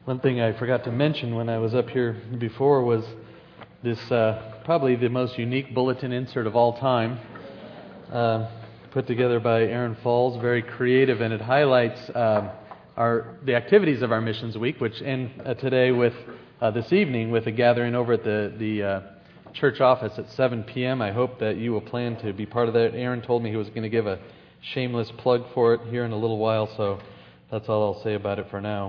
One thing I forgot to mention when I was up here before was this probably the most unique bulletin insert of all time, put together by Aaron Falls, very creative, and it highlights the activities of our Missions Week, which end today with this evening with a gathering over at the church office at 7 p.m. I hope that you will plan to be part of that. Aaron told me he was going to give a shameless plug for it here in a little while, so that's all I'll say about it for now.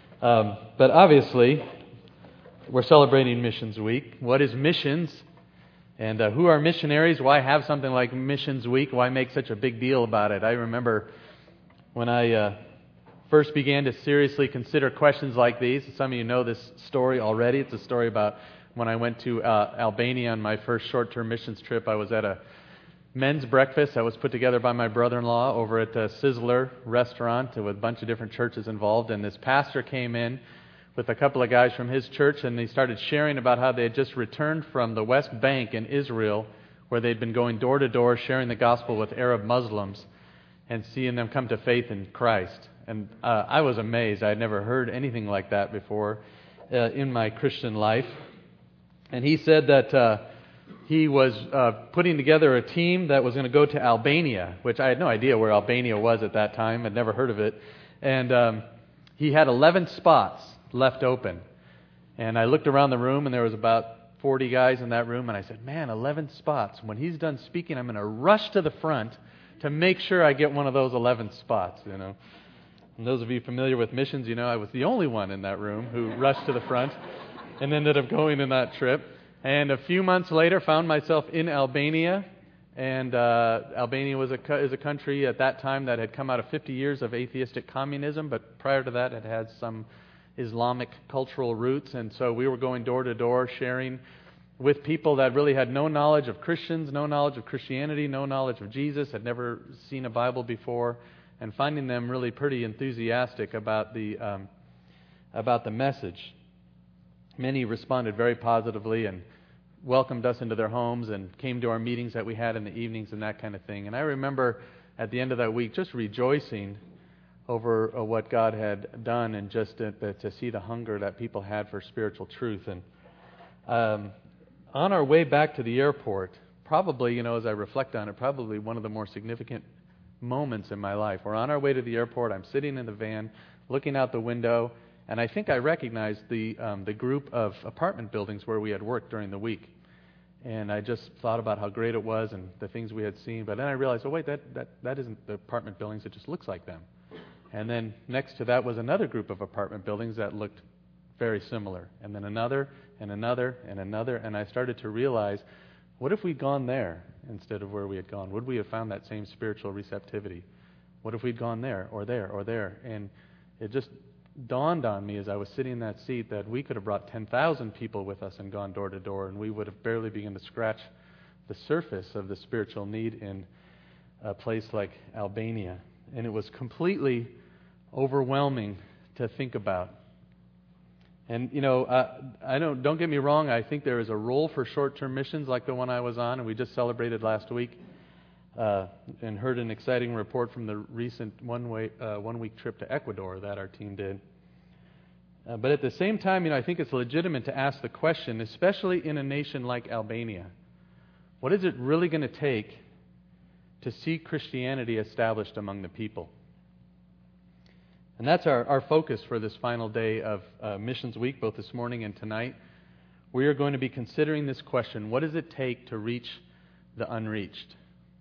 But obviously, we're celebrating Missions Week. What is missions? And who are missionaries? Why have something like Missions Week? Why make such a big deal about it? I remember when I first began to seriously consider questions like these. Some of you know this story already. It's a story about when I went to Albania on my first short-term missions trip. I was at a men's breakfast that was put together by my brother-in-law over at Sizzler restaurant with a bunch of different churches involved. And this pastor came in with a couple of guys from his church, and they started sharing about how they had just returned from the West Bank in Israel, where they'd been going door to door sharing the gospel with Arab Muslims and seeing them come to faith in Christ. And I was amazed. I had never heard anything like that before in my Christian life. And he said that he was putting together a team that was going to go to Albania, which I had no idea where Albania was at that time. I'd never heard of it. And he had 11 spots left open. And I looked around the room, and there was about 40 guys in that room. And I said, man, 11 spots. When he's done speaking, I'm going to rush to the front to make sure I get one of those 11 spots, you know. And those of you familiar with missions, you know I was the only one in that room who rushed to the front and ended up going in that trip. And a few months later, found myself in Albania, and Albania is a country at that time that had come out of 50 years of atheistic communism, but prior to that it had some Islamic cultural roots, and so we were going door to door sharing with people that really had no knowledge of Christians, no knowledge of Christianity, no knowledge of Jesus, had never seen a Bible before, and finding them really pretty enthusiastic about the message. Many responded very positively and welcomed us into their homes and came to our meetings that we had in the evenings and that kind of thing. And I remember at the end of that week just rejoicing over what God had done and just to see the hunger that people had for spiritual truth. And on our way back to the airport, probably, you know, as I reflect on it, probably one of the more significant moments in my life. We're on our way to the airport. I'm sitting in the van, looking out the window, and I think I recognized the group of apartment buildings where we had worked during the week. And I just thought about how great it was and the things we had seen. But then I realized, oh wait, that isn't the apartment buildings. It just looks like them. And then next to that was another group of apartment buildings that looked very similar. And then another, and another, and another. And I started to realize, what if we'd gone there instead of where we had gone? Would we have found that same spiritual receptivity? What if we'd gone there, or there, or there? And it just dawned on me as I was sitting in that seat that we could have brought 10,000 people with us and gone door to door, and we would have barely begun to scratch the surface of the spiritual need in a place like Albania. And it was completely overwhelming to think about. And, you know, don't get me wrong, I think there is a role for short-term missions like the one I was on, and we just celebrated last week and heard an exciting report from the recent one-week trip to Ecuador that our team did. But at the same time, you know, I think it's legitimate to ask the question, especially in a nation like Albania, what is it really going to take to see Christianity established among the people? And that's our focus for this final day of Missions Week, both this morning and tonight. We are going to be considering this question, what does it take to reach the unreached?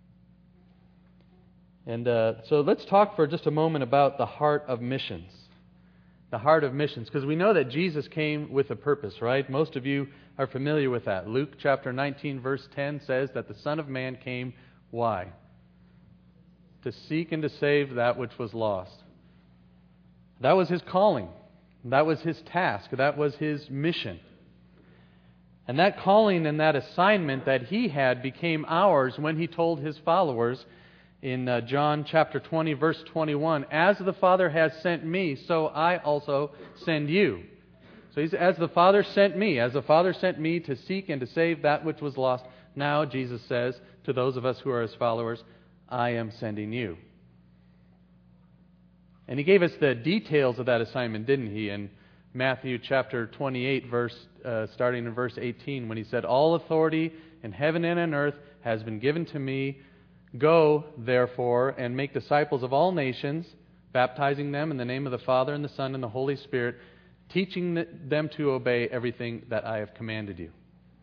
And so let's talk for just a moment about the heart of missions. The heart of missions, because we know that Jesus came with a purpose, right? Most of you are familiar with that. Luke chapter 19, verse 10 says that the Son of Man came, why? To seek and to save that which was lost. That was His calling. That was His task. That was His mission. And that calling and that assignment that He had became ours when He told His followers in John chapter 20, verse 21, as the Father has sent me, so I also send you. So He's, as the Father sent me to seek and to save that which was lost, now, Jesus says to those of us who are His followers, I am sending you. And He gave us the details of that assignment, didn't He? In Matthew chapter 28, starting in verse 18, when he said, "All authority in heaven and on earth has been given to me. Go, therefore, and make disciples of all nations, baptizing them in the name of the Father and the Son and the Holy Spirit, teaching them to obey everything that I have commanded you."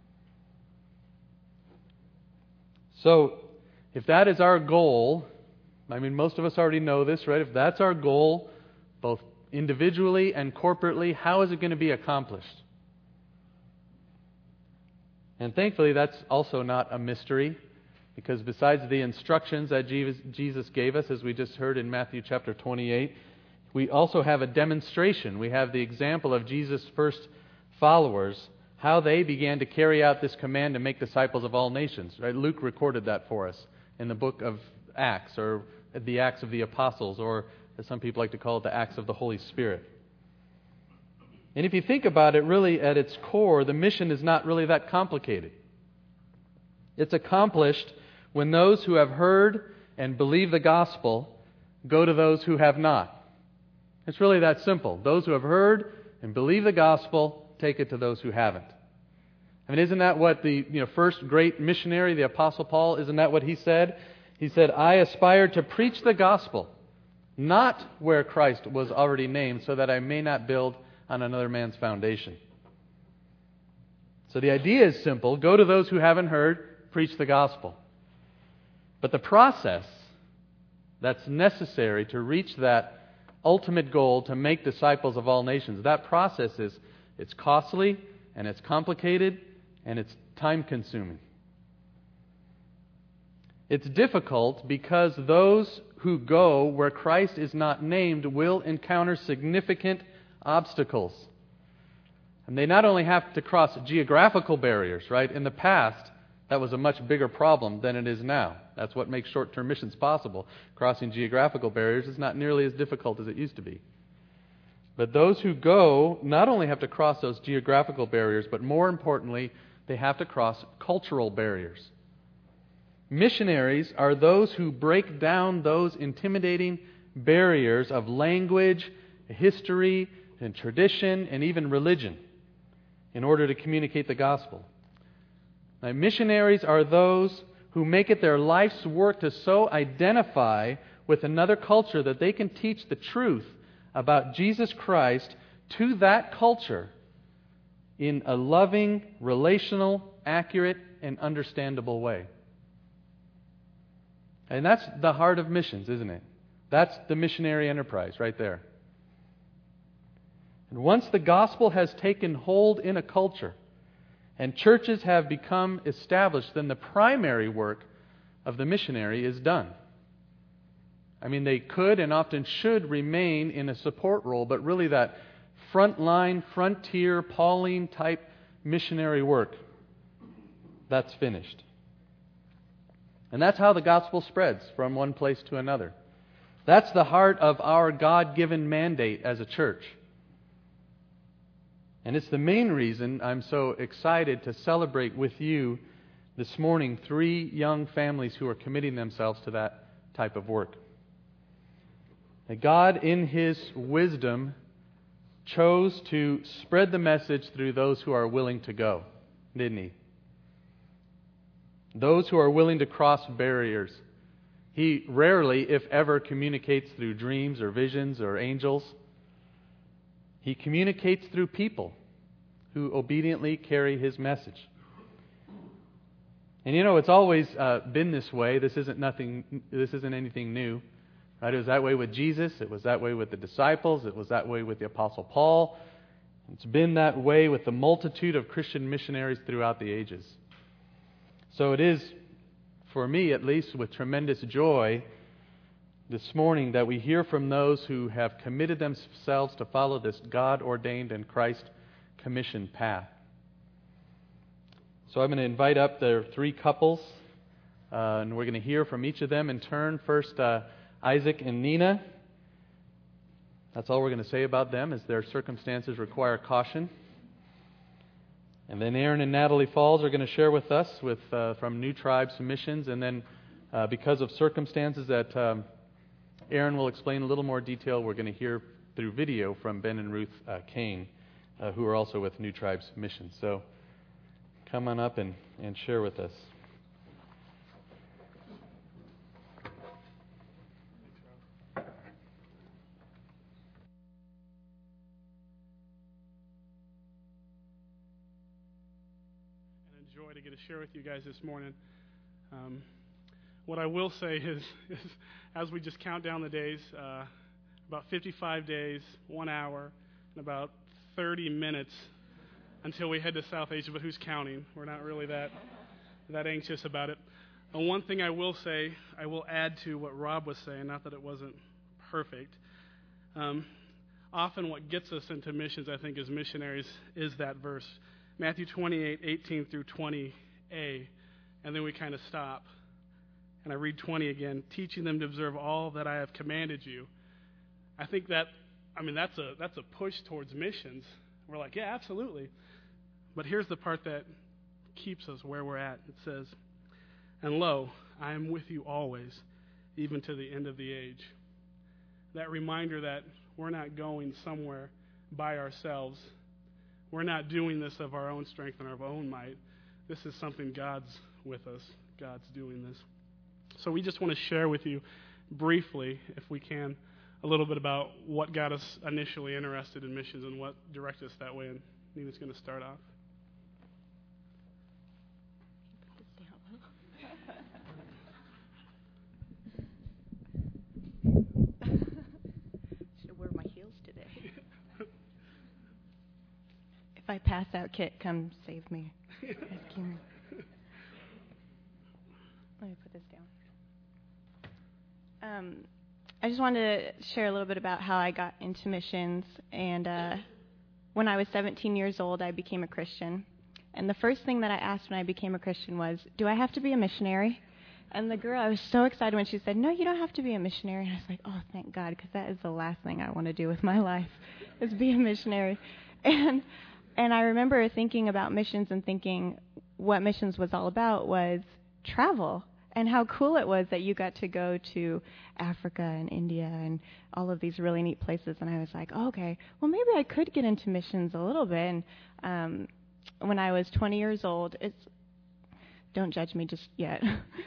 So, if that is our goal, I mean, most of us already know this, right? If that's our goal, both individually and corporately, how is it going to be accomplished? And thankfully, that's also not a mystery, because besides the instructions that Jesus gave us, as we just heard in Matthew chapter 28, we also have a demonstration. We have the example of Jesus' first followers, how they began to carry out this command to make disciples of all nations. Right? Luke recorded that for us in the book of Acts, or the Acts of the Apostles, or as some people like to call it, the Acts of the Holy Spirit. And if you think about it, really at its core, the mission is not really that complicated. It's accomplished when those who have heard and believe the gospel go to those who have not. It's really that simple. Those who have heard and believe the gospel take it to those who haven't. I mean, isn't that what the first great missionary, the Apostle Paul, isn't that what he said? He said, "I aspire to preach the gospel, not where Christ was already named, so that I may not build on another man's foundation." So the idea is simple. Go to those who haven't heard, preach the gospel. But the process that's necessary to reach that ultimate goal, to make disciples of all nations, that process it's costly, and it's complicated, and it's time-consuming. It's difficult because those who go where Christ is not named will encounter significant obstacles. And they not only have to cross geographical barriers, right? In the past, that was a much bigger problem than it is now. That's what makes short-term missions possible. Crossing geographical barriers is not nearly as difficult as it used to be. But those who go not only have to cross those geographical barriers, but more importantly, they have to cross cultural barriers. Missionaries are those who break down those intimidating barriers of language, history, and tradition, and even religion in order to communicate the gospel. Now, missionaries are those who make it their life's work to so identify with another culture that they can teach the truth about Jesus Christ to that culture in a loving, relational, accurate, and understandable way. And that's the heart of missions, isn't it? That's the missionary enterprise right there. And once the gospel has taken hold in a culture and churches have become established, then the primary work of the missionary is done. I mean, they could and often should remain in a support role, but really that frontline, frontier, Pauline type missionary work, that's finished. And that's how the gospel spreads from one place to another. That's the heart of our God-given mandate as a church. And it's the main reason I'm so excited to celebrate with you this morning 3 young families who are committing themselves to that type of work. That God, in His wisdom, chose to spread the message through those who are willing to go, didn't He? Those who are willing to cross barriers. He rarely, if ever, communicates through dreams or visions or angels. He communicates through people who obediently carry His message. And it's always been this way. This isn't anything new. Right? It was that way with Jesus. It was that way with the disciples. It was that way with the Apostle Paul. It's been that way with the multitude of Christian missionaries throughout the ages. So it is, for me at least, with tremendous joy this morning that we hear from those who have committed themselves to follow this God-ordained and Christ-commissioned path. So I'm going to invite up the 3 couples, and we're going to hear from each of them in turn. First, Isaac and Nina. That's all we're going to say about them, as their circumstances require caution. And then Aaron and Natalie Falls are going to share with us from New Tribes Missions. And then because of circumstances that Aaron will explain in a little more detail, we're going to hear through video from Ben and Ruth Kane. who are also with New Tribes Mission. So come on up and share with us. Joy to get to share with you guys this morning. What I will say is as we just count down the days, about 55 days, 1 hour, and about 30 minutes until we head to South Asia, but who's counting? We're not really that anxious about it. And one thing I will say, I will add to what Rob was saying, not that it wasn't perfect. Often what gets us into missions, I think, as missionaries is that verse. Matthew 28:18 through 20a, and then we kind of stop. And I read 20 again, teaching them to observe all that I have commanded you. I think that's a push towards missions. We're like, yeah, absolutely. But here's the part that keeps us where we're at. It says, and lo, I am with you always, even to the end of the age. That reminder that we're not going somewhere by ourselves. We're not doing this of our own strength and our own might. This is something God's with us. God's doing this. So we just want to share with you briefly, if we can, a little bit about what got us initially interested in missions and what directed us that way. And Nina's going to start off. Should wear my heels today. If I pass out, Kit, come save me. Rescue me. Let me put this down. I just wanted to share a little bit about how I got into missions. And when I was 17 years old, I became a Christian. And the first thing that I asked when I became a Christian was, do I have to be a missionary? And the girl, I was so excited when she said, no, you don't have to be a missionary. And I was like, oh, thank God, because that is the last thing I want to do with my life, is be a missionary. And I remember thinking about missions and thinking what missions was all about was travel, and how cool it was that you got to go to Africa and India and all of these really neat places. And I was like, oh, okay, well, maybe I could get into missions a little bit. And when I was 20 years old, don't judge me just yet.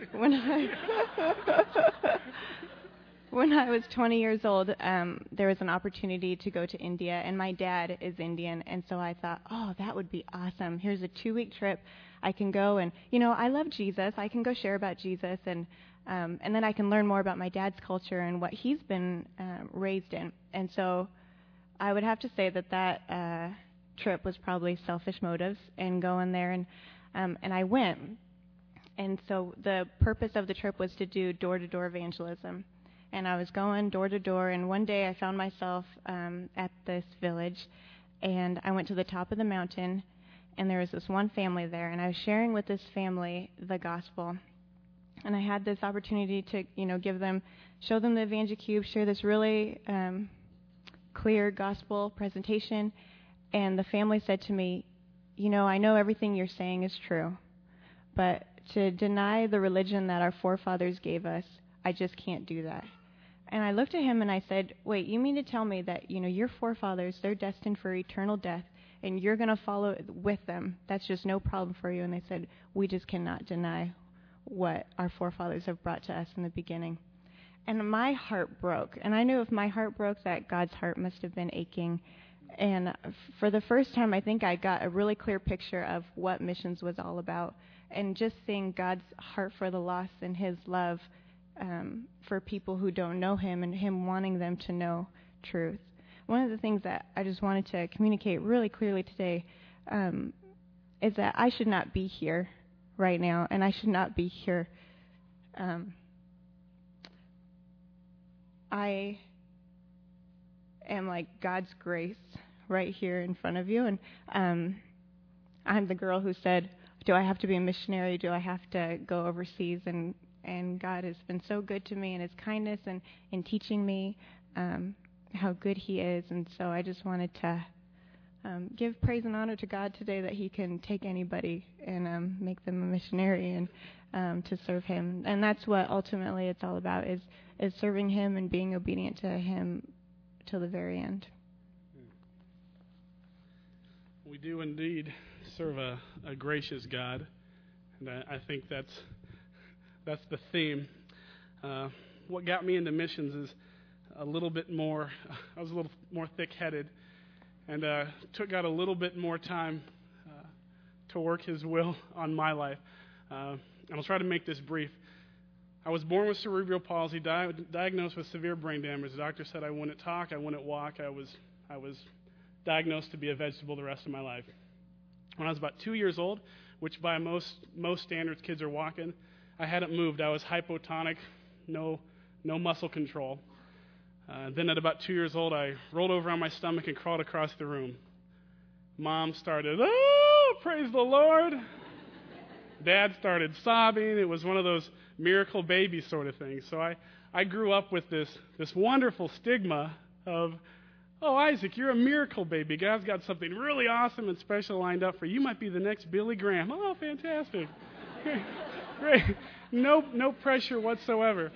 When I was 20 years old, there was an opportunity to go to India, and my dad is Indian, and so I thought, oh, that would be awesome. Here's a 2-week trip. I can go, and, I love Jesus. I can go share about Jesus, and then I can learn more about my dad's culture and what he's been raised in. And so I would have to say that trip was probably selfish motives and going there, and I went. And so the purpose of the trip was to do door-to-door evangelism. And I was going door to door, and one day I found myself at this village, and I went to the top of the mountain, and there was this one family there, and I was sharing with this family the gospel. And I had this opportunity to, show them the Evangel Cube, share this really clear gospel presentation. And the family said to me, I know everything you're saying is true, but to deny the religion that our forefathers gave us, I just can't do that. And I looked at him and I said, wait, you mean to tell me that, your forefathers, they're destined for eternal death, and you're going to follow with them? That's just no problem for you. And they said, we just cannot deny what our forefathers have brought to us in the beginning. And my heart broke. And I knew if my heart broke, that God's heart must have been aching. And for the first time, I think I got a really clear picture of what missions was all about. And just seeing God's heart for the lost and his love for people who don't know him, and him wanting them to know truth. One of the things that I just wanted to communicate really clearly today is that I should not be here right now, and I should not be here. I am like God's grace right here in front of you, and I'm the girl who said, do I have to be a missionary? Do I have to go overseas? And God has been so good to me, and his kindness and in teaching me how good he is. And so I just wanted to give praise and honor to God today that he can take anybody and make them a missionary and to serve him. And that's what ultimately it's all about, is serving him and being obedient to him till the very end. We do indeed serve a gracious God, and I think that's the theme. What got me into missions is I was a little more thick-headed, and took God a little bit more time to work His will on my life. And I'll try to make this brief. I was born with cerebral palsy, diagnosed with severe brain damage. The doctor said I wouldn't talk, I wouldn't walk. I was diagnosed to be a vegetable the rest of my life. When I was about 2 years old, which by most standards kids are walking, I hadn't moved. I was hypotonic, no muscle control. Then at about 2 years old, I rolled over on my stomach and crawled across the room. Mom started, "Oh, praise the Lord." Dad started sobbing. It was one of those miracle baby sort of things. So I grew up with this wonderful stigma of, "Oh, Isaac, you're a miracle baby. God's got something really awesome and special lined up for you. You might be the next Billy Graham." Oh, fantastic. Great. No pressure whatsoever.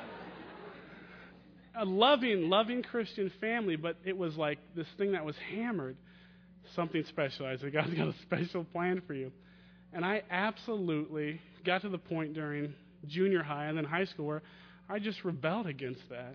A loving Christian family, but it was like this thing that was hammered. Something special, Isaac. God's got a special plan for you. And I absolutely got to the point during junior high and then high school where I just rebelled against that.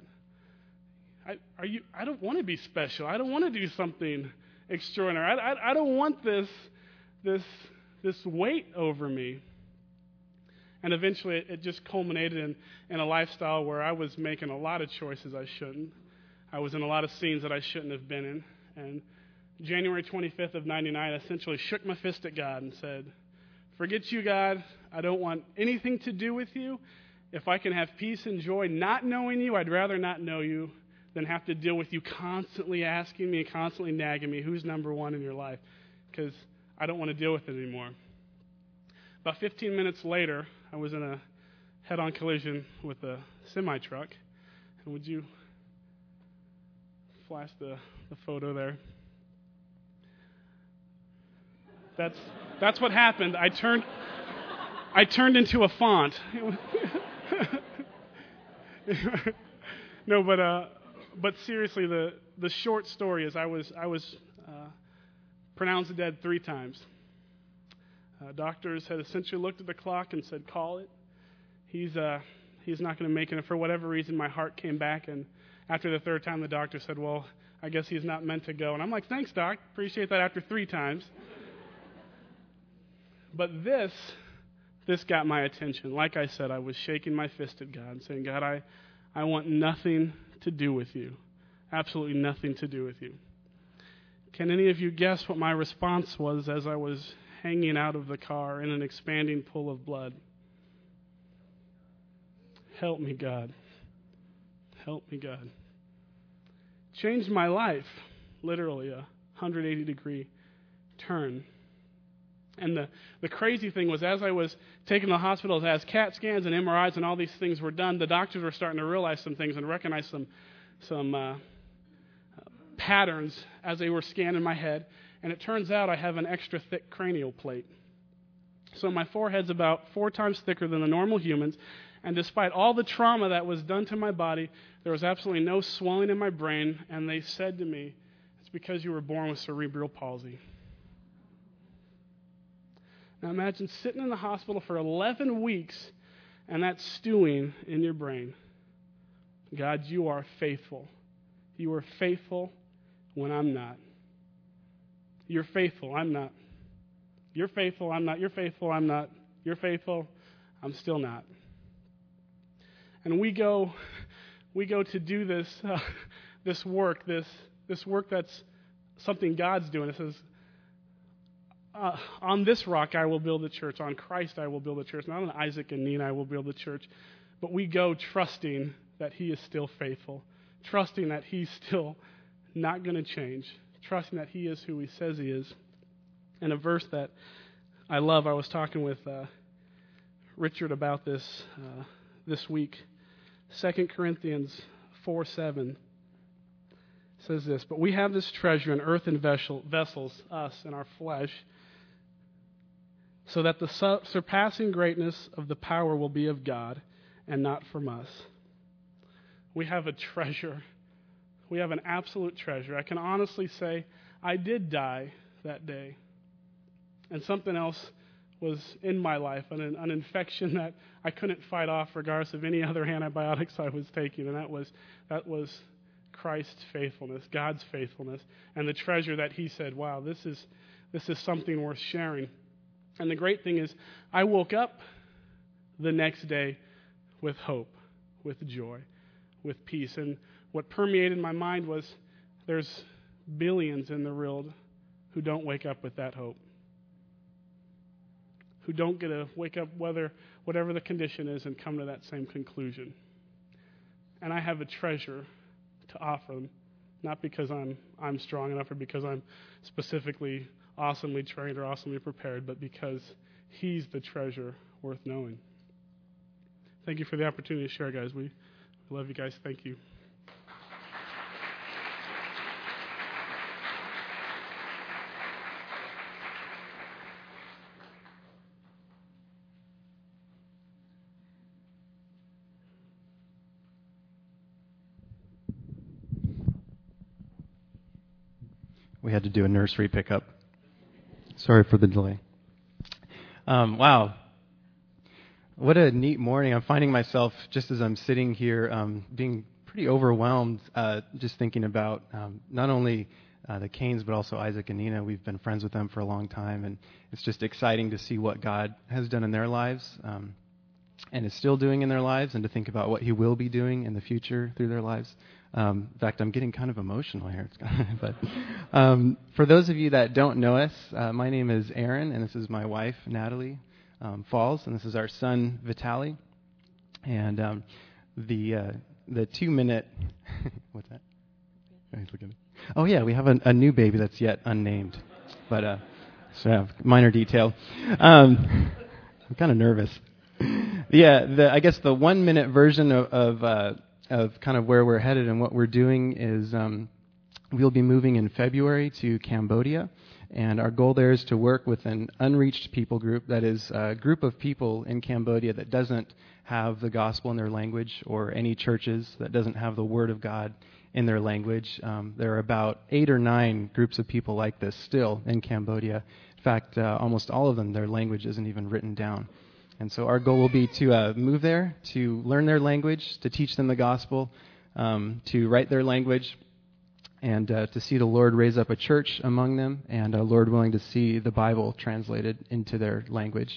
I don't want to be special. I don't want to do something extraordinary. I don't want this weight over me. And eventually it just culminated in a lifestyle where I was making a lot of choices I shouldn't. I was in a lot of scenes that I shouldn't have been in. And January 25th of 99, I essentially shook my fist at God and said, "Forget you, God. I don't want anything to do with you. If I can have peace and joy not knowing you, I'd rather not know you than have to deal with you constantly asking me and constantly nagging me who's number one in your life, because I don't want to deal with it anymore." About 15 minutes later, I was in a head-on collision with a semi-truck. And would you flash the photo there? That's what happened. I turned into a font. No, but seriously, the short story is I was pronounced dead 3 times. Doctors had essentially looked at the clock and said, "Call it. He's not going to make it." And for whatever reason, my heart came back. And after the 3rd time, the doctor said, "Well, I guess he's not meant to go." And I'm like, "Thanks, Doc. Appreciate that." After 3 times. But this got my attention. Like I said, I was shaking my fist at God and saying, "God, I want nothing to do with you. Absolutely nothing to do with you." Can any of you guess what my response was as I was hanging out of the car in an expanding pool of blood? "Help me, God. Help me, God." Changed my life, literally a 180-degree turn. And the crazy thing was, as I was taken to the hospital, as CAT scans and MRIs and all these things were done, the doctors were starting to realize some things and recognize some patterns as they were scanning my head. And it turns out I have an extra thick cranial plate. So my forehead's about 4 times thicker than the normal humans. And despite all the trauma that was done to my body, there was absolutely no swelling in my brain. And they said to me, "It's because you were born with cerebral palsy." Now imagine sitting in the hospital for 11 weeks and that stewing in your brain. God, you are faithful. You are faithful when I'm not. You're faithful, I'm not. You're faithful, I'm not. You're faithful, I'm not. You're faithful, I'm still not. And we go to do this work that's something God's doing. It says, "On this rock I will build a church. On Christ I will build a church." Not on Isaac and Nina I will build a church. But we go trusting that He is still faithful. Trusting that He's still not going to change. Trusting that He is who He says He is. And a verse that I love, I was talking with Richard about this week. 2 Corinthians 4:7 says this, "But we have this treasure in earthen vessels, us and our flesh, so that the surpassing greatness of the power will be of God and not from us." We have a treasure. We have an absolute treasure. I can honestly say I did die that day. And something else was in my life, an infection that I couldn't fight off regardless of any other antibiotics I was taking, and that was Christ's faithfulness, God's faithfulness, and the treasure that he said, wow, this is something worth sharing. And the great thing is, I woke up the next day with hope, with joy, with peace. And what permeated my mind was, there's billions in the world who don't wake up with that hope, who don't get to wake up whatever the condition is and come to that same conclusion. And I have a treasure to offer them, not because I'm strong enough or because I'm specifically awesomely trained or awesomely prepared, but because he's the treasure worth knowing. Thank you for the opportunity to share, guys. We love you guys. Thank you. We had to do a nursery pickup. Sorry for the delay. Wow. What a neat morning. I'm finding myself, just as I'm sitting here, being pretty overwhelmed, just thinking about not only the Canes, but also Isaac and Nina. We've been friends with them for a long time, and it's just exciting to see what God has done in their lives and is still doing in their lives, and to think about what he will be doing in the future through their lives. In fact, I'm getting kind of emotional here. But for those of you that don't know us, my name is Aaron, and this is my wife, Natalie Falls, and this is our son, Vitali. And the 2-minute... What's that? Oh, he's looking. Oh, yeah, we have a new baby that's yet unnamed. But, so minor detail. I'm kind of nervous. Yeah, I guess the 1-minute version of kind of where we're headed and what we're doing is we'll be moving in February to Cambodia, and our goal there is to work with an unreached people group, that is a group of people in Cambodia that doesn't have the gospel in their language, or any churches that doesn't have the word of God in their language. There are about 8 or 9 groups of people like this still in Cambodia. In fact, almost all of them, their language isn't even written down. And so our goal will be to move there, to learn their language, to teach them the gospel, to write their language, and to see the Lord raise up a church among them, and Lord willing to see the Bible translated into their language.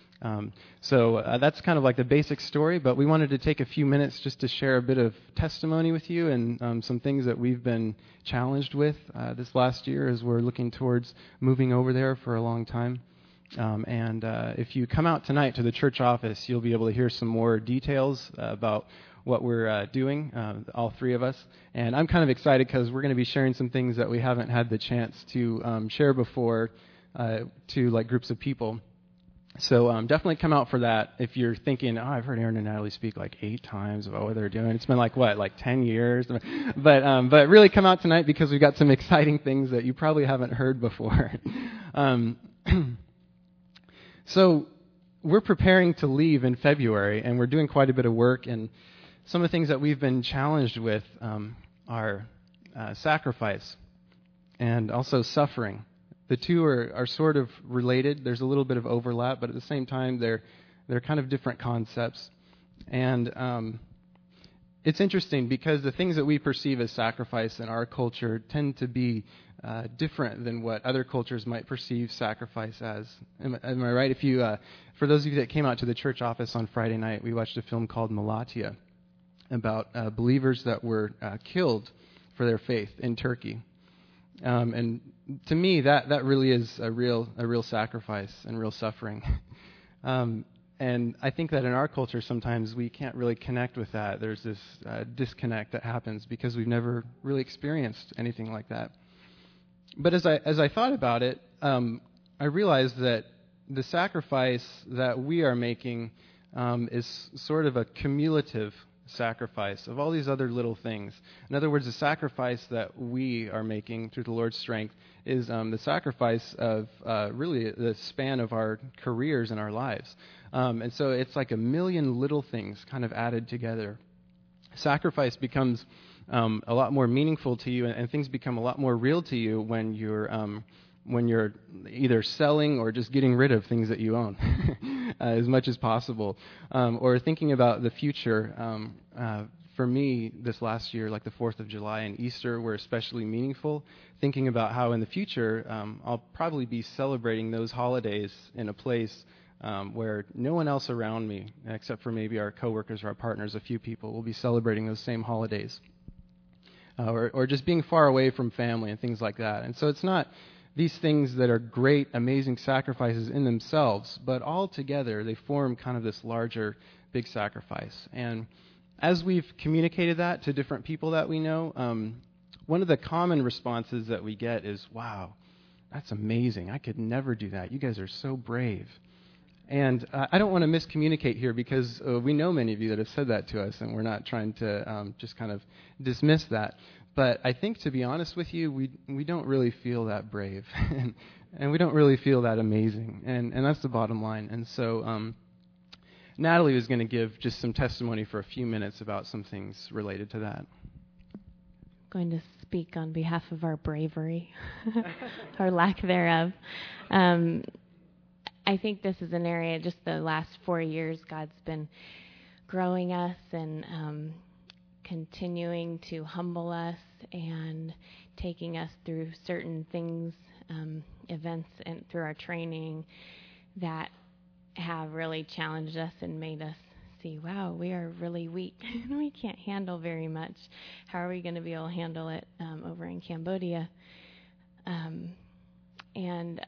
So that's kind of like the basic story, but we wanted to take a few minutes just to share a bit of testimony with you and some things that we've been challenged with this last year as we're looking towards moving over there for a long time. And if you come out tonight to the church office, you'll be able to hear some more details about what we're doing, all 3 of us. And I'm kind of excited because we're going to be sharing some things that we haven't had the chance to share before to like groups of people. So definitely come out for that. If you're thinking, I've heard Aaron and Natalie speak like 8 times about what they're doing. It's been like 10 years. But really come out tonight because we've got some exciting things that you probably haven't heard before. So we're preparing to leave in February, and we're doing quite a bit of work. And some of the things that we've been challenged with are sacrifice and also suffering. The two are sort of related. There's a little bit of overlap, but at the same time, they're kind of different concepts. And it's interesting because the things that we perceive as sacrifice in our culture tend to be different than what other cultures might perceive sacrifice as. Am I right? If you, for those of you that came out to the church office on Friday night, we watched a film called Malatya about believers that were killed for their faith in Turkey. And to me, that really is a real sacrifice and real suffering. And I think that in our culture, sometimes we can't really connect with that. There's this disconnect that happens because we've never really experienced anything like that. But as I thought about it, I realized that the sacrifice that we are making is sort of a cumulative sacrifice of all these other little things. In other words, the sacrifice that we are making through the Lord's strength is the sacrifice of really the span of our careers and our lives. And so it's like a million little things kind of added together. Sacrifice becomes a lot more meaningful to you, and things become a lot more real to you when you're when you're either selling or just getting rid of things that you own as much as possible, or thinking about the future. For me, this last year, like the 4th of July and Easter were especially meaningful, thinking about how in the future I'll probably be celebrating those holidays in a place where no one else around me, except for maybe our coworkers or our partners, a few people, will be celebrating those same holidays. Or just being far away from family and things like that. And so it's not these things that are great, amazing sacrifices in themselves, but all together they form kind of this larger, big sacrifice. And as we've communicated that to different people that we know, one of the common responses that we get is, wow, that's amazing. I could never do that. You guys are so brave. And I don't want to miscommunicate here because we know many of you that have said that to us, and we're not trying to just kind of dismiss that. But I think, to be honest with you, we don't really feel that brave, and we don't really feel that amazing, and that's the bottom line. And so Natalie was going to give just some testimony for a few minutes about some things related to that. I'm going to speak on behalf of our bravery, or lack thereof. I think this is an area, just the last 4 years, God's been growing us and continuing to humble us and taking us through certain things, events, and through our training that have really challenged us and made us see, wow, we are really weak. We can't handle very much. How are we going to be able to handle it over in Cambodia? And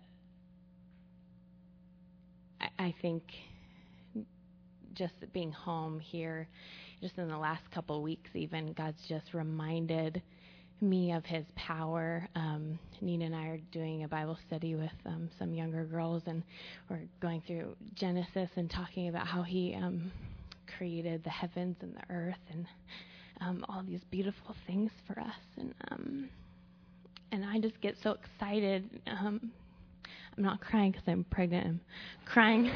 I think just being home here, just in the last couple of weeks even, God's just reminded me of His power. Nina and I are doing a Bible study with some younger girls, and we're going through Genesis and talking about how He created the heavens and the earth and all these beautiful things for us. And I just get so excited. I'm not crying because I'm pregnant. I'm crying.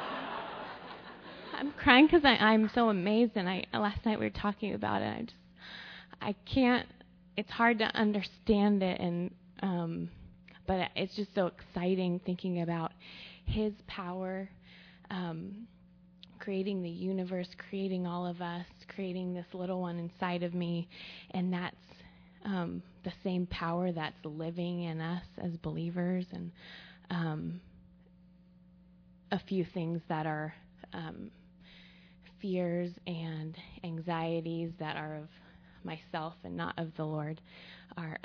I'm crying because I'm so amazed. And last night we were talking about it. I can't. It's hard to understand it, but it's just so exciting thinking about His power, creating the universe, creating all of us, creating this little one inside of me, and that's the same power that's living in us as believers. And a few things that are fears and anxieties that are of myself and not of the Lord are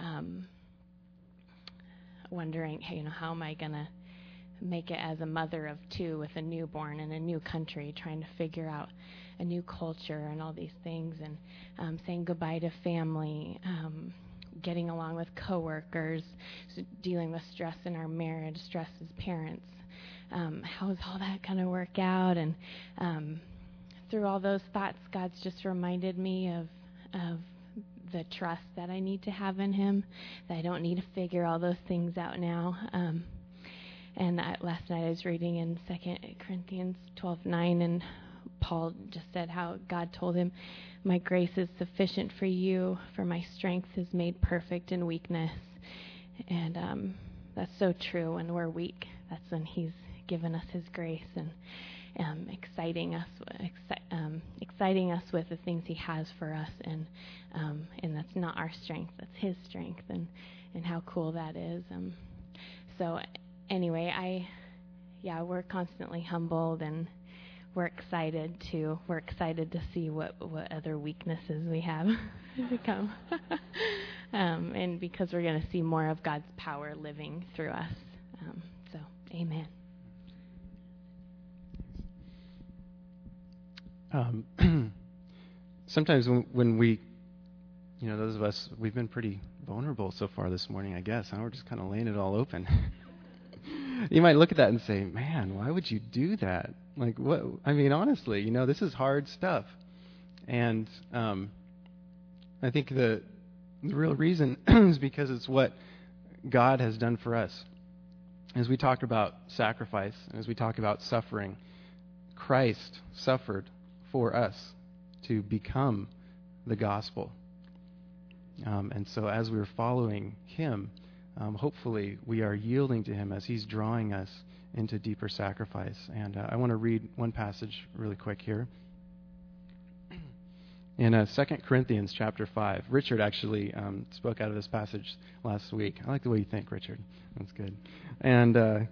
wondering, hey, how am I going to make it as a mother of two with a newborn in a new country, trying to figure out a new culture and all these things, and saying goodbye to family, getting along with coworkers, dealing with stress in our marriage, stress as parents. How is all that going to work out? And through all those thoughts, God's just reminded me of the trust that I need to have in Him, that I don't need to figure all those things out now. And last night I was reading in 2 Corinthians 12:9, and Paul just said how God told him, my grace is sufficient for you, for my strength is made perfect in weakness. And that's so true. When we're weak, that's when He's given us His grace and exciting us with the things He has for us. And that's not our strength, that's His strength, and how cool that is. So anyway, we're constantly humbled, and we're excited to see what other weaknesses we have become, and because we're going to see more of God's power living through us. So, amen. Sometimes when we, those of us, we've been pretty vulnerable so far this morning, I guess. We're just kind of laying it all open. You might look at that and say, man, why would you do that? Like, what? I mean, honestly, this is hard stuff. And I think the real reason is because it's what God has done for us. As we talk about sacrifice, and as we talk about suffering, Christ suffered for us to become the gospel. And so as we're following Him, hopefully we are yielding to him as he's drawing us into deeper sacrifice. And I want to read one passage really quick here. In 2 Corinthians chapter 5, Richard actually spoke out of this passage last week. I like the way you think, Richard. That's good. And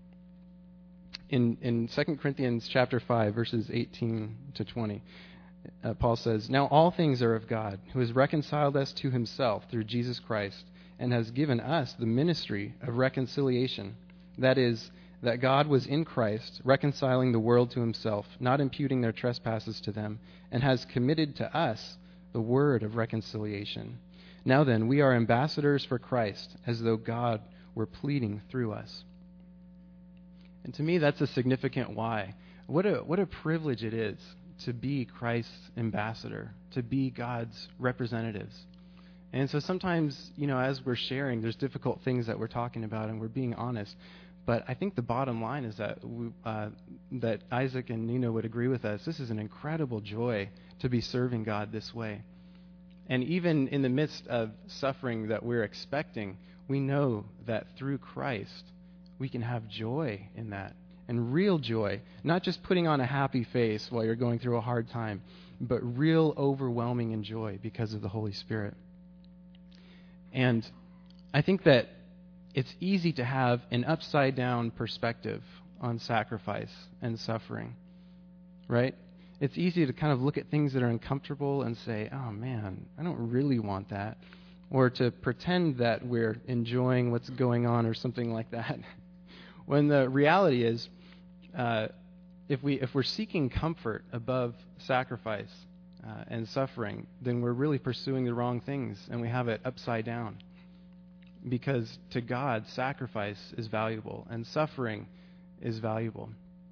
in 2 Corinthians chapter 5, verses 18 to 20, Paul says, "Now all things are of God, who has reconciled us to himself through Jesus Christ, and has given us the ministry of reconciliation. That is, that God was in Christ, reconciling the world to himself, not imputing their trespasses to them, and has committed to us the word of reconciliation. Now then, we are ambassadors for Christ, as though God were pleading through us." And to me, that's a significant why. What a privilege it is to be Christ's ambassador, to be God's representatives. And so sometimes, as we're sharing, there's difficult things that we're talking about, and we're being honest. But I think the bottom line is that that Isaac and Nina would agree with us. This is an incredible joy to be serving God this way. And even in the midst of suffering that we're expecting, we know that through Christ, we can have joy in that. And real joy, not just putting on a happy face while you're going through a hard time, but real overwhelming joy because of the Holy Spirit. And I think that it's easy to have an upside-down perspective on sacrifice and suffering, right? It's easy to kind of look at things that are uncomfortable and say, oh man, I don't really want that. Or to pretend that we're enjoying what's going on or something like that. When the reality is, if we're seeking comfort above sacrifice and suffering, then we're really pursuing the wrong things, and we have it upside down. Because to God, sacrifice is valuable and suffering is valuable.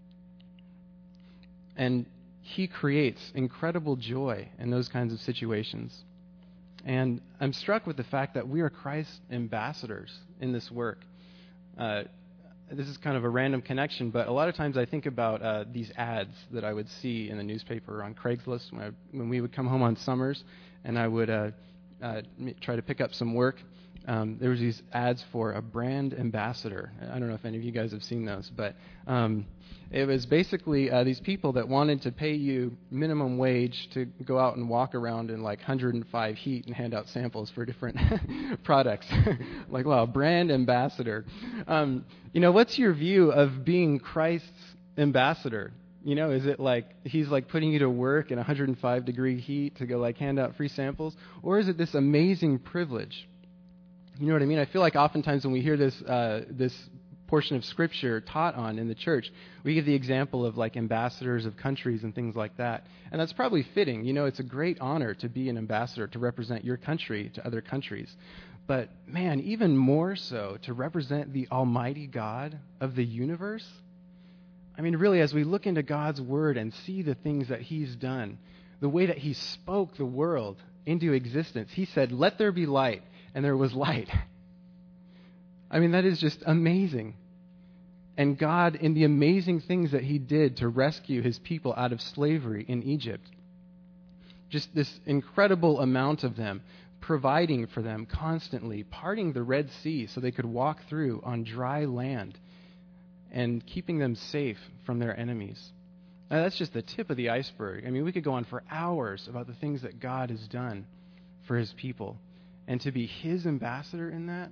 And he creates incredible joy in those kinds of situations. And I'm struck with the fact that we are Christ's ambassadors in this work. This is kind of a random connection, but a lot of times I think about these ads that I would see in the newspaper on Craigslist when we would come home on summers, and I would try to pick up some work. There was these ads for a brand ambassador. I don't know if any of you guys have seen those, but it was basically these people that wanted to pay you minimum wage to go out and walk around in like 105 heat and hand out samples for different products. Like, wow, brand ambassador. What's your view of being Christ's ambassador? Is it like he's like putting you to work in 105-degree heat to go like hand out free samples? Or is it this amazing privilege? You know what I mean? I feel like oftentimes when we hear this portion of Scripture taught on in the church, we give the example of like ambassadors of countries and things like that. And that's probably fitting. It's a great honor to be an ambassador, to represent your country to other countries. But man, even more so to represent the Almighty God of the universe. I mean, really, as we look into God's Word and see the things that He's done, the way that He spoke the world into existence, He said, "Let there be light," and there was light. I mean, that is just amazing. And God, in the amazing things that He did to rescue His people out of slavery in Egypt, just this incredible amount of them, providing for them constantly, parting the Red Sea so they could walk through on dry land, and keeping them safe from their enemies. Now, that's just the tip of the iceberg. I mean, we could go on for hours about the things that God has done for His people. And to be His ambassador in that,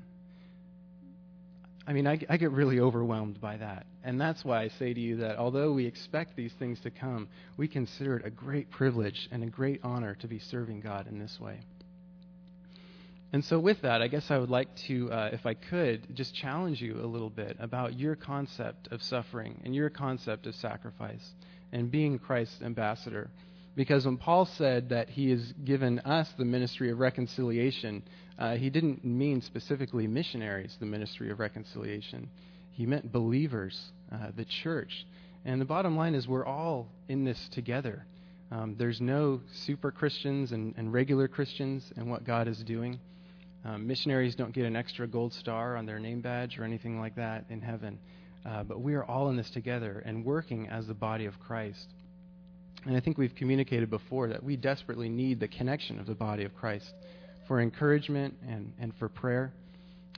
I mean, I get really overwhelmed by that. And that's why I say to you that although we expect these things to come, we consider it a great privilege and a great honor to be serving God in this way. And so with that, I guess I would like to, if I could, just challenge you a little bit about your concept of suffering and your concept of sacrifice and being Christ's ambassador. Because when Paul said that he has given us the ministry of reconciliation, he didn't mean specifically missionaries, the ministry of reconciliation. He meant believers, the church. And the bottom line is we're all in this together. There's no super Christians and regular Christians in what God is doing. Missionaries don't get an extra gold star on their name badge or anything like that in heaven. But we are all in this together and working as the body of Christ. And I think we've communicated before that we desperately need the connection of the body of Christ for encouragement and for prayer.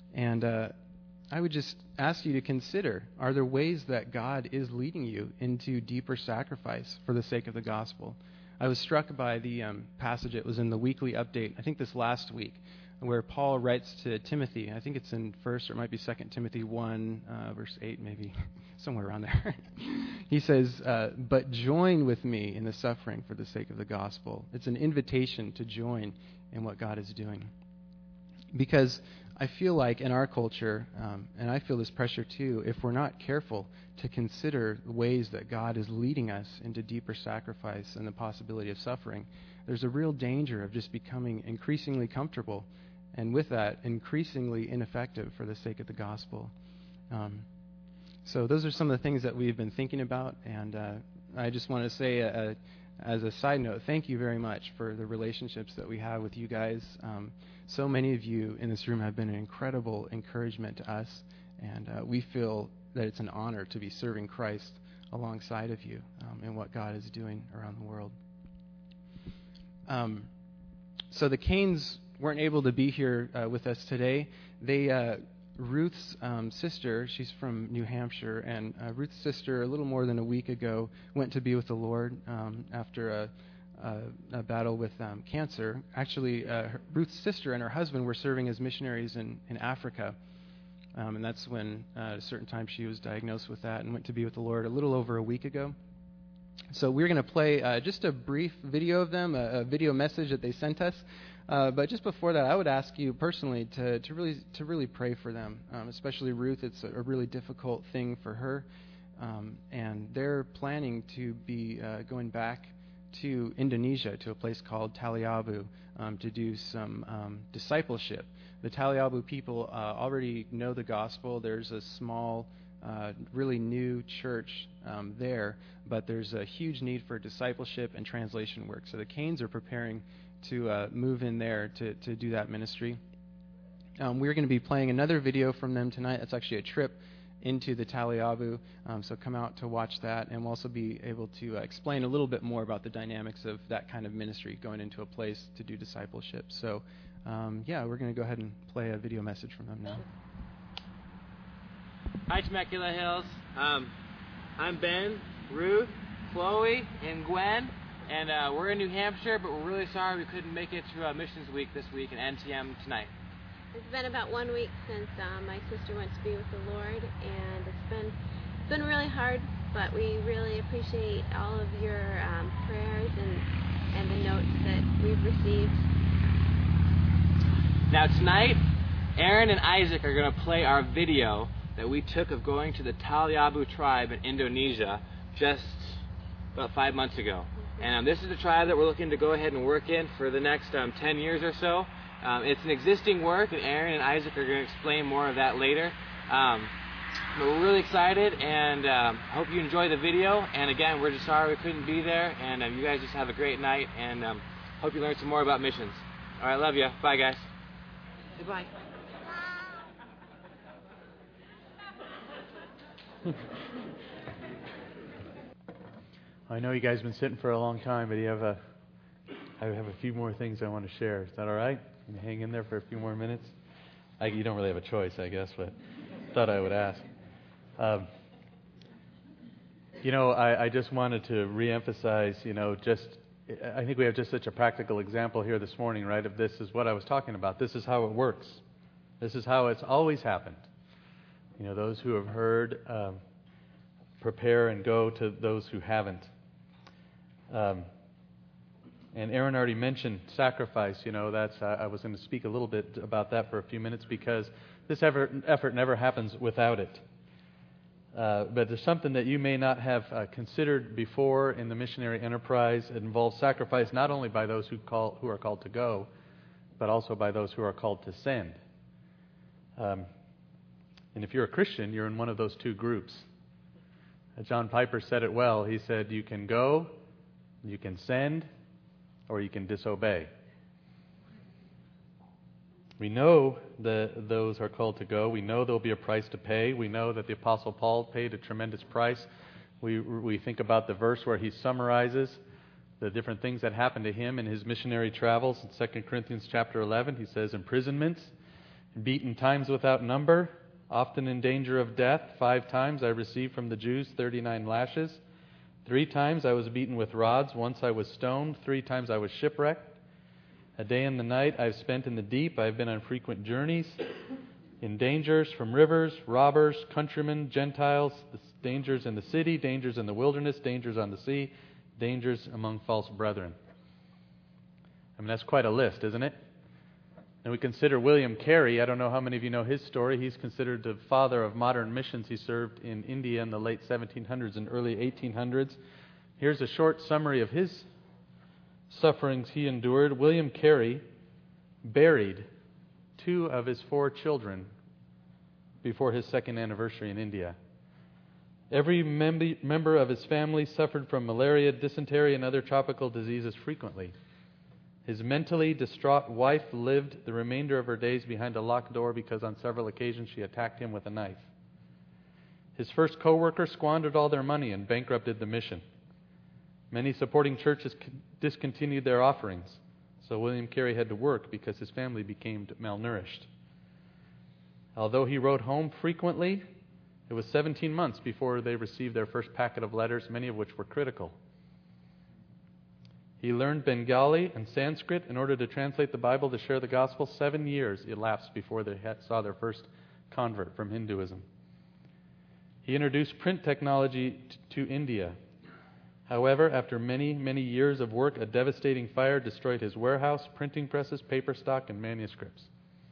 And I would just ask you to consider, are there ways that God is leading you into deeper sacrifice for the sake of the gospel? I was struck by the passage that was in the weekly update, I think this last week, where Paul writes to Timothy. I think it's in 1st or it might be 2 Timothy 1, verse 8 maybe, somewhere around there. He says, but join with me in the suffering for the sake of the gospel. It's an invitation to join in what God is doing. Because I feel like in our culture, and I feel this pressure too, if we're not careful to consider the ways that God is leading us into deeper sacrifice and the possibility of suffering, there's a real danger of just becoming increasingly comfortable, and with that, increasingly ineffective for the sake of the gospel. So those are some of the things that we've been thinking about, and I just want to say, as a side note, thank you very much for the relationships that we have with you guys. So many of you in this room have been an incredible encouragement to us, and we feel that it's an honor to be serving Christ alongside of you in what God is doing around the world. So the Canes weren't able to be here with us today. Ruth's sister, she's from New Hampshire, and Ruth's sister, a little more than a week ago, went to be with the Lord after a battle with cancer. Actually, Ruth's sister and her husband were serving as missionaries in Africa, and that's when at a certain time she was diagnosed with that and went to be with the Lord a little over a week ago. So we're going to play just a brief video of them, a video message that they sent us. But just before that, I would ask you personally to really pray for them, especially Ruth. It's a really difficult thing for her, and they're planning to be going back to Indonesia, to a place called Taliabu, to do some discipleship. The Taliabu people already know the gospel. There's a small, really new church there, but there's a huge need for discipleship and translation work. So the Canes are preparing to move in there to do that ministry. We're going to be playing another video from them tonight. That's actually a trip into the Taliabu, so come out to watch that, and we'll also be able to explain a little bit more about the dynamics of that kind of ministry, going into a place to do discipleship. So, we're going to go ahead and play a video message from them now. Hi, Temecula Hills. I'm Ben, Ruth, Chloe, and Gwen, and we're in New Hampshire, but we're really sorry we couldn't make it to Missions Week this week in NTM tonight. It's been about 1 week since my sister went to be with the Lord, and it's been really hard, but we really appreciate all of your prayers and the notes that we've received. Now tonight, Aaron and Isaac are going to play our video that we took of going to the Taliabu tribe in Indonesia just about 5 months ago. And this is the tribe that we're looking to go ahead and work in for the next 10 years or so. It's an existing work, and Aaron and Isaac are going to explain more of that later. But we're really excited, and hope you enjoy the video. And again, we're just sorry we couldn't be there, and you guys just have a great night, and hope you learn some more about missions. All right, love you. Bye, guys. Goodbye. I know you guys have been sitting for a long time, but I have a few more things I want to share. Is that all right? Can you hang in there for a few more minutes? You don't really have a choice, I guess, but thought I would ask. I just wanted to reemphasize, I think we have just such a practical example here this morning, right, of this is what I was talking about. This is how it works. This is how it's always happened. Those who have heard prepare and go to those who haven't. And Aaron already mentioned sacrifice. I was going to speak a little bit about that for a few minutes because this effort never happens without it. But there's something that you may not have considered before in the missionary enterprise. It involves sacrifice not only by those who are called to go, but also by those who are called to send. And if you're a Christian, you're in one of those two groups. John Piper said it well. He said, you can go, you can send, or you can disobey. We know that those are called to go. We know there'll be a price to pay. We know that the Apostle Paul paid a tremendous price. We think about the verse where he summarizes the different things that happened to him in his missionary travels. In 2 Corinthians chapter 11, he says imprisonments, beaten times without number, often in danger of death. 5 times I received from the Jews 39 lashes. 3 times I was beaten with rods. Once I was stoned. 3 times I was shipwrecked. A day and the night I have spent in the deep. I have been on frequent journeys, in dangers from rivers, robbers, countrymen, Gentiles, dangers in the city, dangers in the wilderness, dangers on the sea, dangers among false brethren. I mean, that's quite a list, isn't it? And we consider William Carey. I don't know how many of you know his story. He's considered the father of modern missions. He served in India in the late 1700s and early 1800s. Here's a short summary of his sufferings he endured. William Carey buried 2 of his 4 children before his 2nd anniversary in India. Every member of his family suffered from malaria, dysentery, and other tropical diseases frequently. His mentally distraught wife lived the remainder of her days behind a locked door because on several occasions she attacked him with a knife. His first co-worker squandered all their money and bankrupted the mission. Many supporting churches discontinued their offerings, so William Carey had to work because his family became malnourished. Although he wrote home frequently, it was 17 months before they received their first packet of letters, many of which were critical. He learned Bengali and Sanskrit in order to translate the Bible to share the gospel. 7 years elapsed before they saw their first convert from Hinduism. He introduced print technology to India. However, after many, many years of work, a devastating fire destroyed his warehouse, printing presses, paper stock, and manuscripts.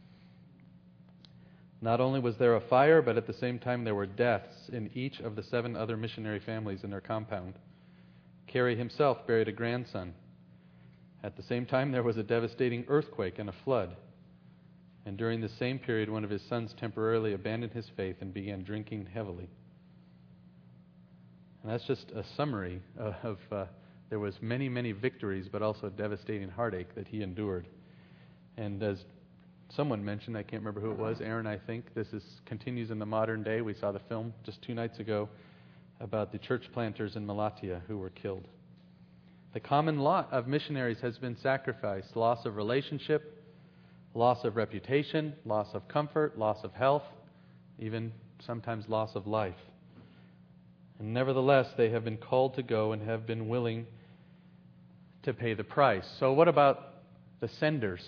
Not only was there a fire, but at the same time there were deaths in each of the 7 other missionary families in their compound. Carey himself buried a grandson. At the same time, there was a devastating earthquake and a flood. And during the same period, one of his sons temporarily abandoned his faith and began drinking heavily. And that's just a summary of there was many, many victories, but also devastating heartache that he endured. And as someone mentioned, I can't remember who it was, Aaron, I think, this continues in the modern day. We saw the film just 2 nights ago about the church planters in Malatya who were killed. The common lot of missionaries has been sacrificed: loss of relationship, loss of reputation, loss of comfort, loss of health, even sometimes loss of life. And nevertheless, they have been called to go and have been willing to pay the price. So what about the senders?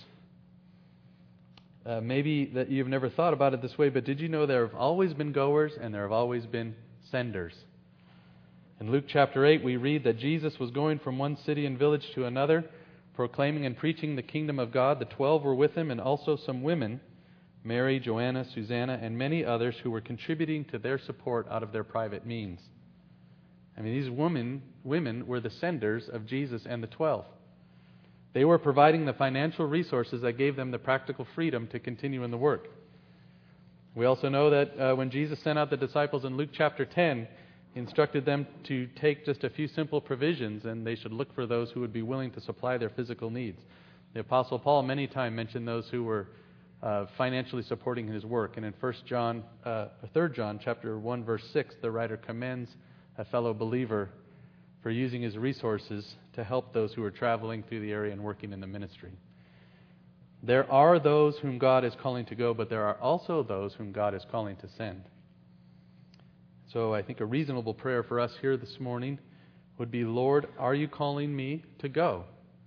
Maybe that you've never thought about it this way, but did you know there have always been goers and there have always been senders? In Luke chapter 8, we read that Jesus was going from one city and village to another, proclaiming and preaching the kingdom of God. The 12 were with him, and also some women, Mary, Joanna, Susanna, and many others who were contributing to their support out of their private means. I mean, these women were the senders of Jesus and the 12. They were providing the financial resources that gave them the practical freedom to continue in the work. We also know that when Jesus sent out the disciples in Luke chapter 10, he instructed them to take just a few simple provisions, and they should look for those who would be willing to supply their physical needs. The Apostle Paul many times mentioned those who were financially supporting his work. And in 3 John chapter 1, verse 6, the writer commends a fellow believer for using his resources to help those who are traveling through the area and working in the ministry. There are those whom God is calling to go, but there are also those whom God is calling to send. So I think a reasonable prayer for us here this morning would be, Lord, are you calling me to go?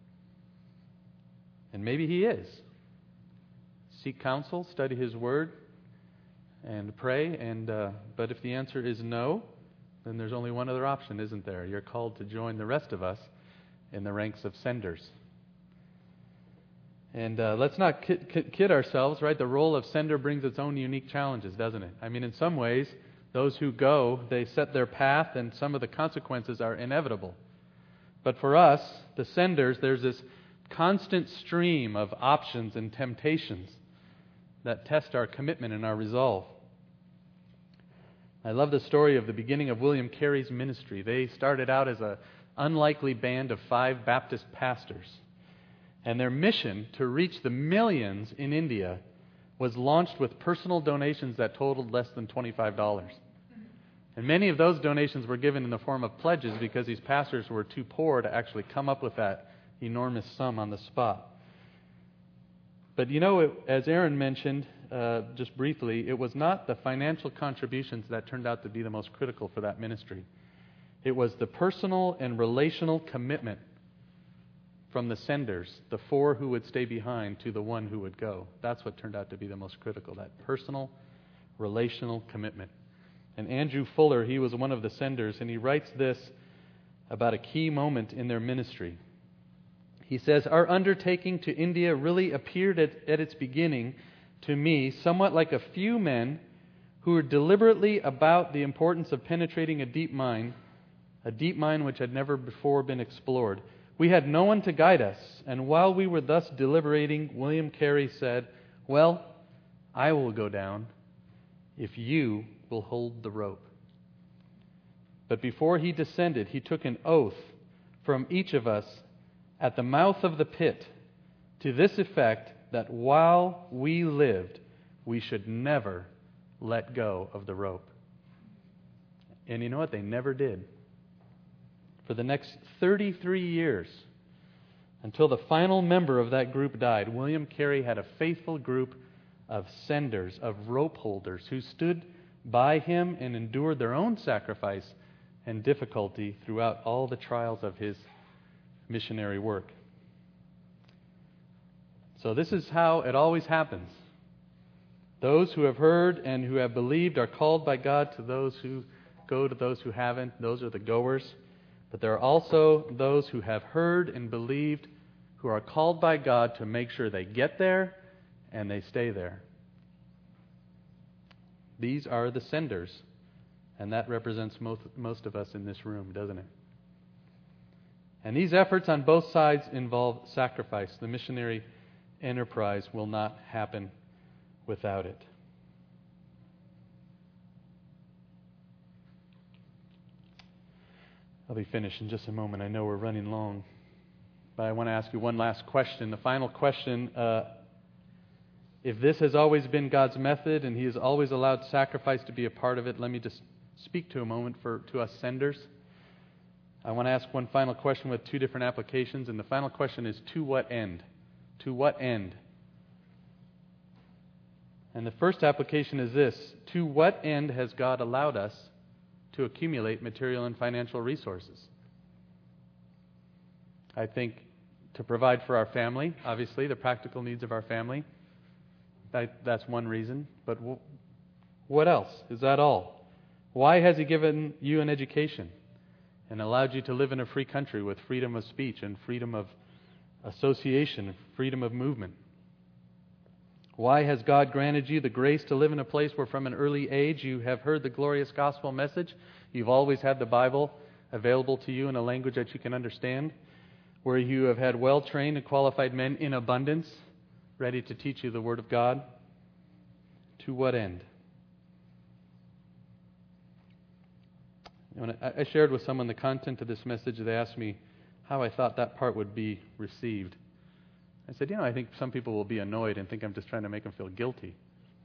And maybe He is. Seek counsel, study His Word, and pray. But if the answer is no, then there's only one other option, isn't there? You're called to join the rest of us in the ranks of senders. And let's not kid ourselves, right? The role of sender brings its own unique challenges, doesn't it? I mean, in some ways, those who go, they set their path, and some of the consequences are inevitable. But for us, the senders, there's this constant stream of options and temptations that test our commitment and our resolve. I love the story of the beginning of William Carey's ministry. They started out as an unlikely band of 5 Baptist pastors. And their mission to reach the millions in India was launched with personal donations that totaled less than $25. And many of those donations were given in the form of pledges because these pastors were too poor to actually come up with that enormous sum on the spot. But you know, as Aaron mentioned, just briefly, it was not the financial contributions that turned out to be the most critical for that ministry. It was the personal and relational commitment from the senders, the 4 who would stay behind to the 1 who would go. That's what turned out to be the most critical, that personal, relational commitment. And Andrew Fuller, he was one of the senders, and he writes this about a key moment in their ministry. He says, "Our undertaking to India really appeared at its beginning to me somewhat like a few men who were deliberately about the importance of penetrating a deep mine which had never before been explored. We had no one to guide us, and while we were thus deliberating, William Carey said, 'Well, I will go down if you will hold the rope.' But before he descended, he took an oath from each of us at the mouth of the pit to this effect, that while we lived, we should never let go of the rope." And you know what? They never did. For the next 33 years, until the final member of that group died, William Carey had a faithful group of senders, of rope holders, who stood by him and endured their own sacrifice and difficulty throughout all the trials of his missionary work. So this is how it always happens. Those who have heard and who have believed are called by God to those who go to those who haven't. Those are the goers. But there are also those who have heard and believed who are called by God to make sure they get there and they stay there. These are the senders. And that represents most of us in this room, doesn't it? And these efforts on both sides involve sacrifice. The missionary enterprise will not happen without it. I'll be finished in just a moment. I know we're running long. But I want to ask you one last question. The final question, if this has always been God's method and He has always allowed sacrifice to be a part of it, let me just speak to a moment to us senders. I want to ask one final question with 2 different applications, and the final question is, to what end? To what end? And the first application is this: to what end has God allowed us to accumulate material and financial resources? I think to provide for our family, obviously, the practical needs of our family. That's one reason. But what else? Is that all? Why has He given you an education and allowed you to live in a free country with freedom of speech and freedom of association, freedom of movement? Why has God granted you the grace to live in a place where from an early age you have heard the glorious gospel message? You've always had the Bible available to you in a language that you can understand, where you have had well-trained and qualified men in abundance ready to teach you the Word of God? To what end? When I shared with someone the content of this message, they asked me how I thought that part would be received. I said, I think some people will be annoyed and think I'm just trying to make them feel guilty.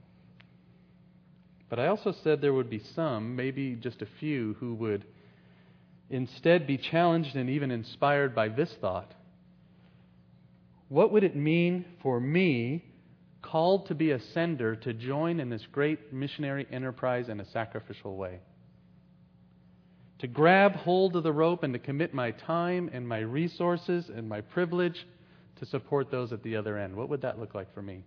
But I also said there would be some, maybe just a few, who would instead be challenged and even inspired by this thought. What would it mean for me, called to be a sender, to join in this great missionary enterprise in a sacrificial way? To grab hold of the rope and to commit my time and my resources and my privilege to support those at the other end. What would that look like for me?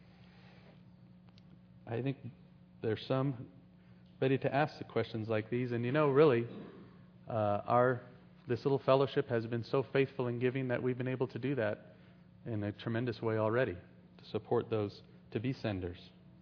I think there's some ready to ask the questions like these. And really, this little fellowship has been so faithful in giving that we've been able to do that in a tremendous way already, to support those, to be senders.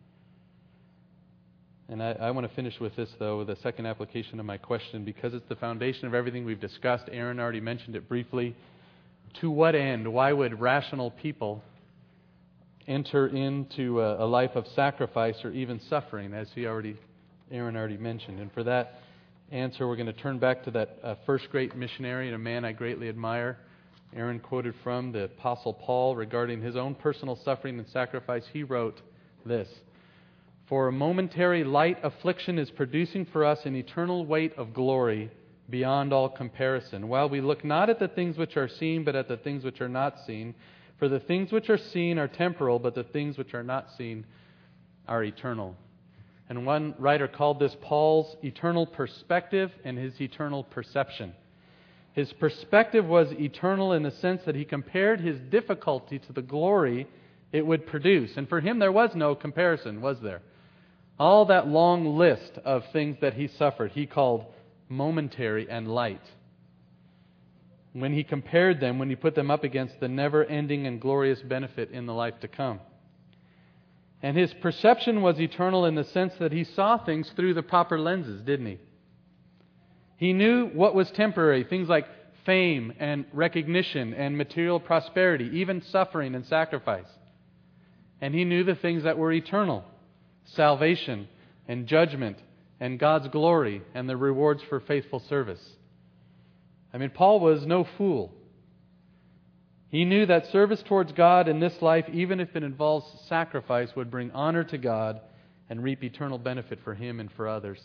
And I want to finish with this, though, the second application of my question, because it's the foundation of everything we've discussed. Aaron already mentioned it briefly. To what end? Why would rational people enter into a life of sacrifice or even suffering, as Aaron already mentioned? And for that answer, we're going to turn back to that first great missionary and a man I greatly admire. Aaron quoted from the Apostle Paul regarding his own personal suffering and sacrifice. He wrote this: "For a momentary light affliction is producing for us an eternal weight of glory beyond all comparison, while we look not at the things which are seen, but at the things which are not seen. For the things which are seen are temporal, but the things which are not seen are eternal. And one writer called this Paul's eternal perspective and his eternal perception. His perspective was eternal in the sense that he compared his difficulty to the glory it would produce. And for him there was no comparison, was there? All that long list of things that he suffered, he called momentary and light. When he compared them, when he put them up against the never-ending and glorious benefit in the life to come. And his perception was eternal in the sense that he saw things through the proper lenses, didn't he? He knew what was temporary, things like fame and recognition and material prosperity, even suffering and sacrifice. And he knew the things that were eternal, salvation and judgment and God's glory and the rewards for faithful service. I mean, Paul was no fool. He knew that service towards God in this life, even if it involves sacrifice, would bring honor to God and reap eternal benefit for him and for others.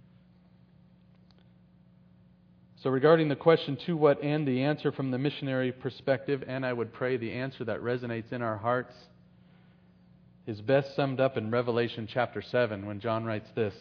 So regarding the question, to what end, the answer from the missionary perspective, and I would pray the answer that resonates in our hearts, is best summed up in Revelation chapter 7 when John writes this.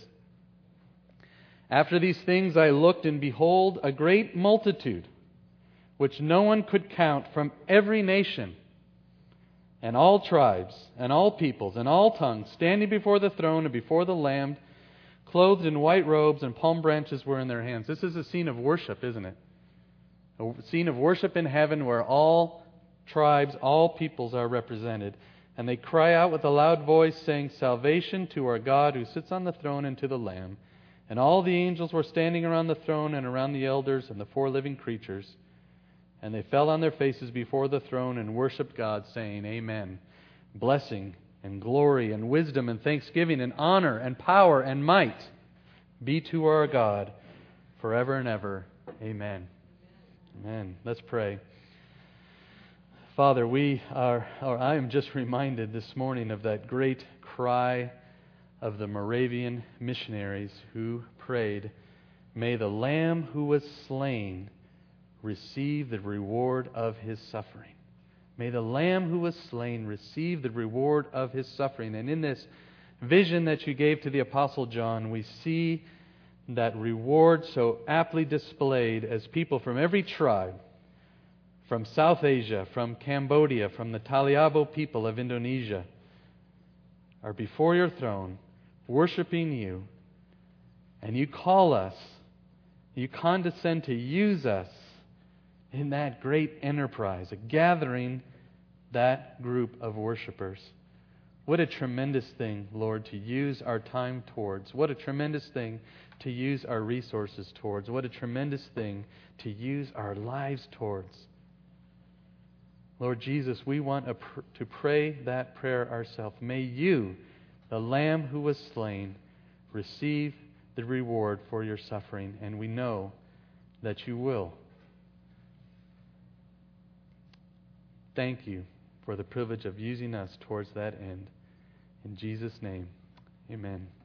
After these things I looked, and behold, a great multitude, which no one could count, from every nation and all tribes and all peoples and all tongues, standing before the throne and before the Lamb, clothed in white robes, and palm branches were in their hands. This is a scene of worship, isn't it? A scene of worship in heaven where all tribes, all peoples are represented. And they cry out with a loud voice, saying, Salvation to our God who sits on the throne and to the Lamb. And all the angels were standing around the throne and around the elders and the four living creatures. And they fell on their faces before the throne and worshipped God, saying, Amen. Blessing and glory and wisdom and thanksgiving and honor and power and might be to our God forever and ever. Amen. Amen. Let's pray. Father, I am just reminded this morning of that great cry of the Moravian missionaries who prayed, May the Lamb who was slain receive the reward of His suffering. May the Lamb who was slain receive the reward of His suffering. And in this vision that you gave to the Apostle John, we see that reward so aptly displayed as people from every tribe, from South Asia, from Cambodia, from the Taliabo people of Indonesia, are before your throne, worshiping you, and you call us, you condescend to use us in that great enterprise, a gathering that group of worshipers. What a tremendous thing, Lord, to use our time towards. What a tremendous thing to use our resources towards. What a tremendous thing to use our lives towards. Lord Jesus, we want to pray that prayer ourselves. May you, the Lamb who was slain, receive the reward for your suffering, and we know that you will. Thank you for the privilege of using us towards that end. In Jesus' name, amen.